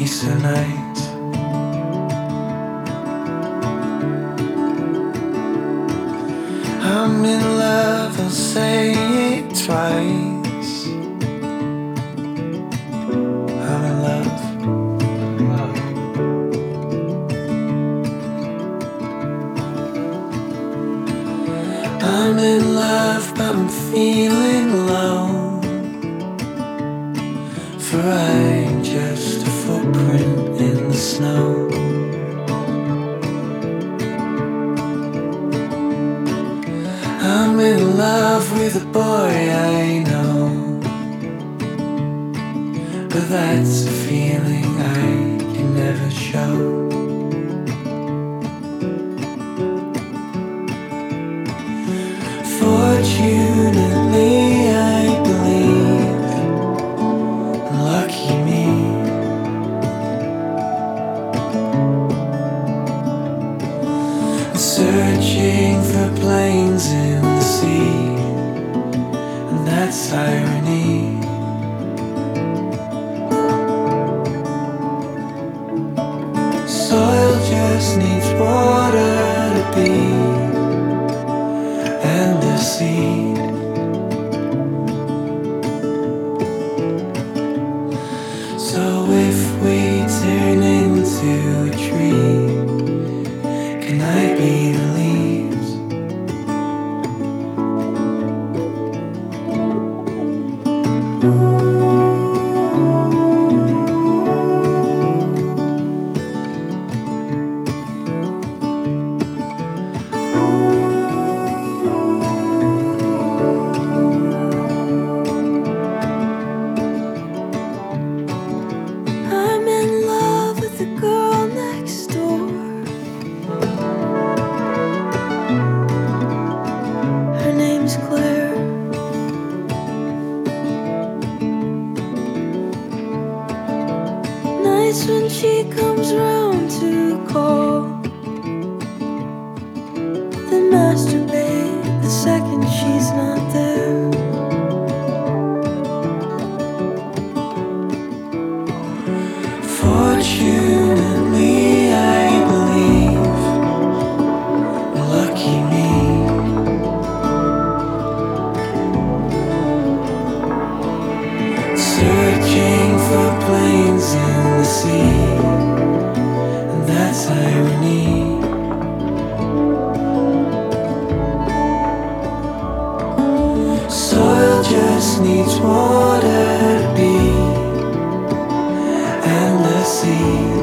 so nice. I'm in love, I'll say it twice. I'm in love. I'm in love, but I'm feeling low. For I'm just a footprint in the snow. I'm in love with a boy I know, but that's a feeling I can never show. Fortunately, I believe, lucky me. Searching for planes in the sea, and that's irony. Soil just needs water to be, and the seed. So if we turn into a tree, can I be the leaves? I'm in love with the girl next door. Her name's Claire. Nice when she comes round to call, then masturbate the second she's not there. Fortunately, I believe, lucky me. Searching for planes in the sea, and that's irony. Soil just needs water to be, and the sea.